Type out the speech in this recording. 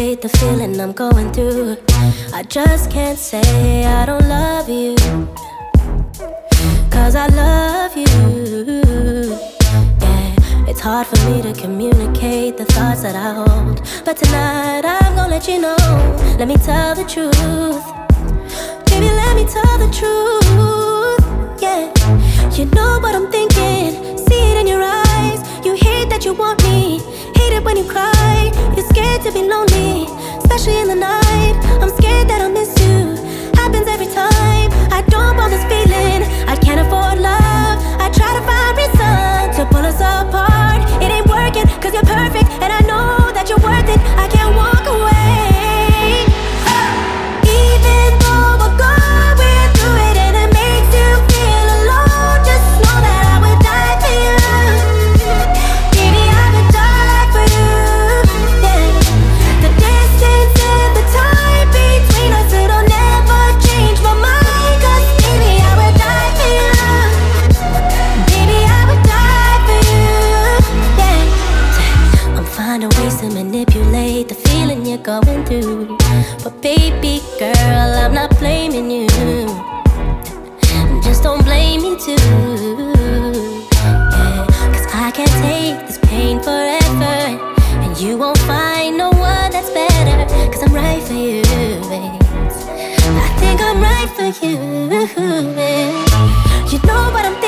manipulate the feeling I'm going through. I just can't say I don't love you, 'cause I love you. Yeah, it's hard for me to communicate the thoughts that I hold, but tonight I'm gonna let you know. Let me tell the truth. Baby, let me tell the truth. Yeah, you know what I'm thinking. See it in your eyes. You hate that you want me. Hate it when you cry. You're scared to be lonely, especially in the night. I'm scared that I'll miss you. Happens every time. I don't want this feeling. I can't afford love. I try to find reason to pull us apart. It ain't working, 'cause you're perfect, and I know that you're worth it. I can't walk away. Even though we're going through it and it makes you feel alone, just know that I would die for you. Baby, I would die for you. Yeah. The distance and the time between us, it'll never change my mind. 'Cause baby, I would die for you. Baby, I would die for you. Yeah. I'm finding ways to manipulate the feeling you're going through, but baby girl, I'm not blaming you. Just don't blame me too. Yeah, 'cause I can't take this pain forever, and you won't find no one that's better. 'Cause I'm right for you, babe. I think I'm right for you, babe. You know what I'm thinking.